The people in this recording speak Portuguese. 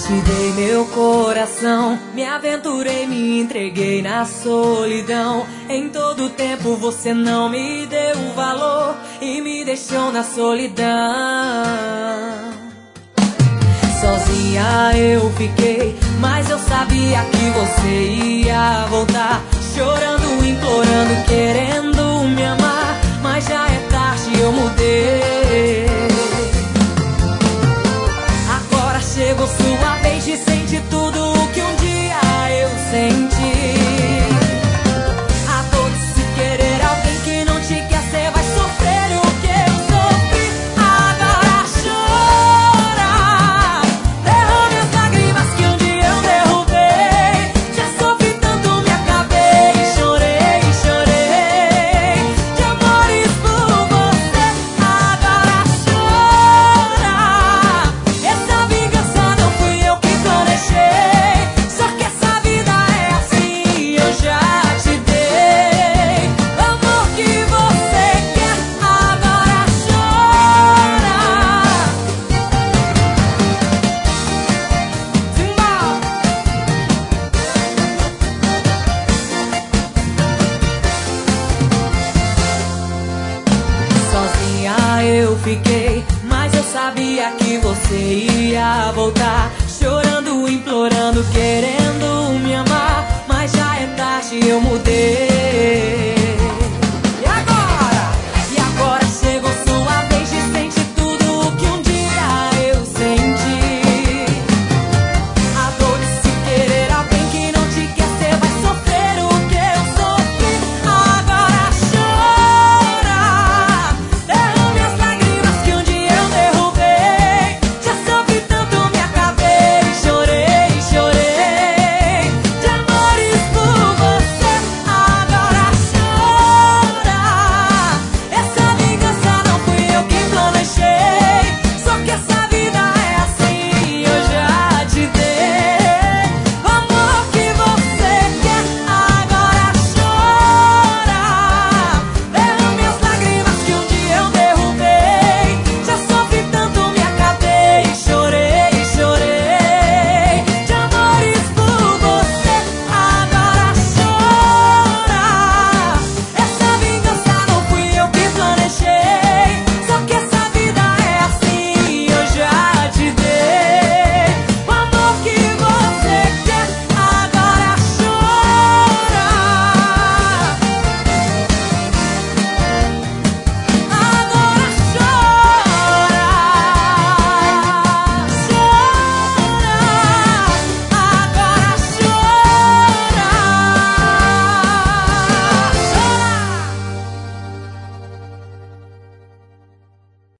Te dei meu coração, me aventurei, me entreguei na solidão. Em todo tempo você não me deu valor e me deixou na solidão. Sozinha eu fiquei, mas eu sabia que você ia voltar. Chorando, implorando, querendo me amar, mas já é tarde, eu mudei. Agora chegou sua vez de sentir tudo o que um dia eu senti. A dor de se querer alguém que não te quer, cê vai sofrer o que eu sofri. Agora chora, derrame as lágrimas que um dia eu derrubei. Já sofri tanto, me acabei, chorei, chorei de amores por você. Agora chora, essa vingança não fui eu que planejei. Só que essa vida é assim, eu já te dei amor que você quer. Agora chora. Sozinha eu fiquei, mas eu sabia que você ia voltar. Chorando, implorando, querendo me amar, mas já é tarde, eu mudei.